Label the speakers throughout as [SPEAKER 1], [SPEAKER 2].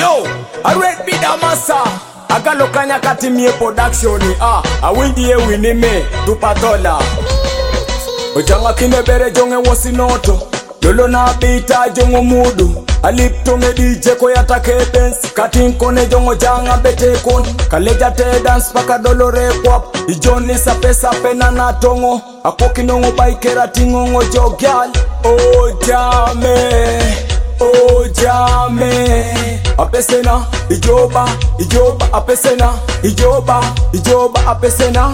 [SPEAKER 1] Yo, I read be the massa. Agalo kanya kati mie production awindi ye winime tupatola. Ojanga kine bere jonge wasinoto. Lolo na bita jongo mudu. Alip tonge DJ ko yatake Benz. Katin kone jongo janga bete kon. Kaleja te dance paka dolore kwap. Ijoni sa pesa pena na tongo. Akoki nongo baikera tingongo jogyal. Oh jame, oh jame. Apesena, ijoba, ijoba, apesena, ijoba, ijoba, apesena.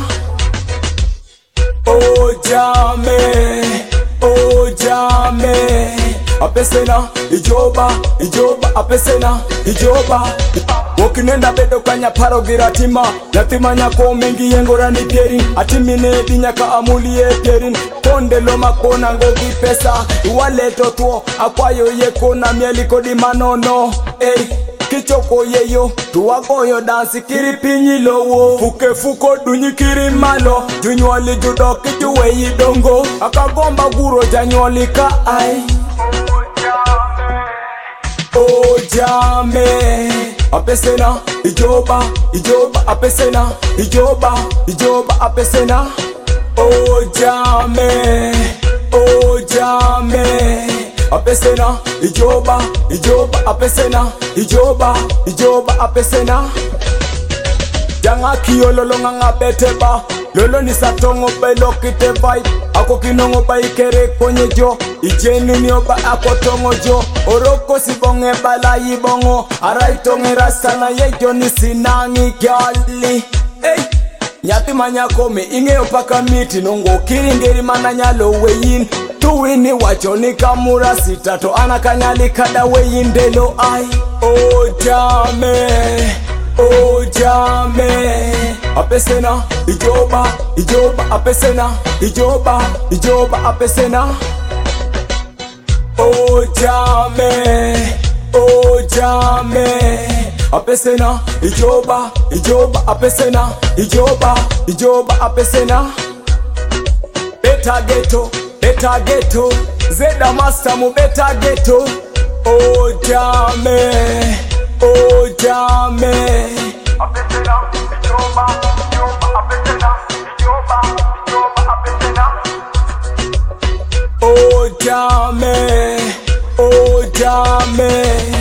[SPEAKER 1] Oh jame, oh jame. Apesena, ijoba, ijoba, apesena, ijoba. Wokinenda bedo kanya paro giratima. Natima nyako mengi yengora ni pierin. Atimine di nyaka amulie pierin. Konde loma kona ngogi pesa. Iwaleto tuo, akwayo yeko na mieliko di manono. Ey, kichoko yeyo, tuwagoyo dansi kiri pinyi lowo. Fuke fuko dunyi kiri malo. Junyoli judo kijuwe yidongo. Akagomba guro janyoli ka ai. Oh jame, apesena, ijoba, ijoba, apesena, ijoba, ijoba, apesena. Oh jame, oh jame, apesena, ijoba, ijoba, apesena, ijoba, ijoba, apesena. Janga kiyo lolo nga beteba. Lolo ni satongo belo kite vibe. Ako kinongo ba ikere konye jo. Ijeni ni oba ako tongo jo. Oroko si bonge bala yibongo. Arai tonge rasta na yejo ni sinangi gyali. Hey, nyati manyako me inge opaka miti nongo kiringeri mananyalo weyin. Tuwini wacho ni kamura sitato anakanyali kada weyin delo ai. Oh jame, oh jame. Apesena, ijoba, ijoba, apesena, ijoba, ijoba, apesena. Oh jame, oh jame. Apesena, ijoba, ijoba, apesena, ijoba, ijoba, apesena. Beta ghetto, Zeda master mu beta ghetto. Oh jame, oh jame. Apesena, ijoba, ijoba, apesena, ijoba, ijoba, apesena. Oh jame, oh jame.